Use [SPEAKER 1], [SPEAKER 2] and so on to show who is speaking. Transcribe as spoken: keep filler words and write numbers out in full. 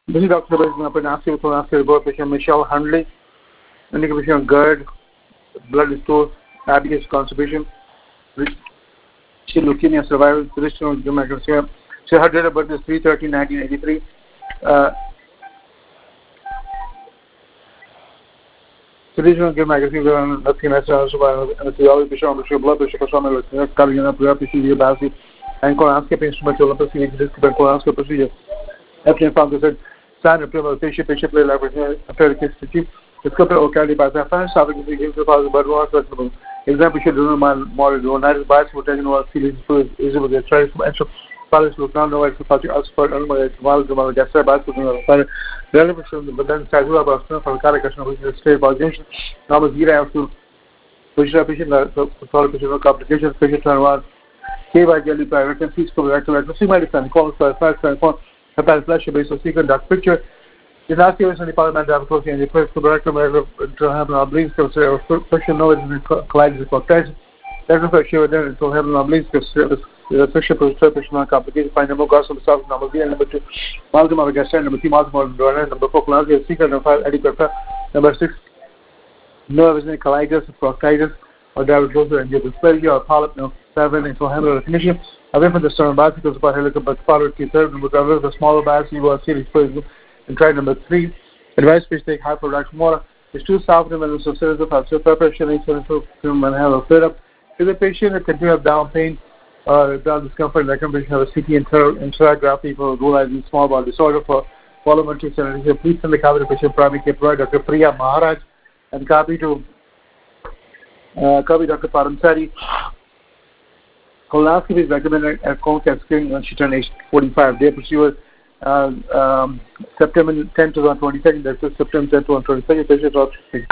[SPEAKER 1] This is Doctor Nasir patient Michelle Hundley, medical patient GERD, blood stores, diabetes, constipation, leukemia survival, traditional democracy. So her date of birth is three thirteen nineteen eighty-three. Uh, traditional democracy, nothing less than the patient, the blood pressure, cardiac, basic, and colonoscopy instrument, colonoscopy procedure. After found the standard primal patient, patient play laboratory, apparently, discover or carry by the fire, starting to give the father, but was acceptable. Example should do more than bias for taking over feelings is with the choice of actual fathers look now know as the party as for animal while the mother gets about the relevant but then Sadhu about from Karakas, which is a state by junction. Now, the Gira have to push a patient, the patient complications, patient turnaround, K by jelly private and fees for the rectal rectal, might defend calls for a fast transform, a flash based on secret dark picture. The last year was in the parliament of the and the first director to have an oblique because friction noise collides with cocktails. That's for sure then to have an oblique because the friction professional complicated find number gas on the south number three and number two Malcolm Gaston, number three Malcolm number four Claudia secret number five Eddie Pepper, number six nervous colitis, proctitis, or David Closer and the failure or polyp no seven and so handle recognition. Away from the stern bicycles about helical but follow to third number the smaller bias you will see this and try number three. Advice fish take high production water. It's too soft and so series of absolute preparation and have a fit up. If the patient will continue to have down pain or down discomfort, recommendation of a C T interrography for realizing small bowel disorder for voluntary sanity. Please send the copy to patient primary care provider Doctor Priya Maharaj and copy to uh, copy Doctor Paramsari. Colonoscopy is recommended at Colcat screening when she turned age forty-five. They pursue Uh, um, September tenth to twenty-second, that's September tenth to twenty-second, patient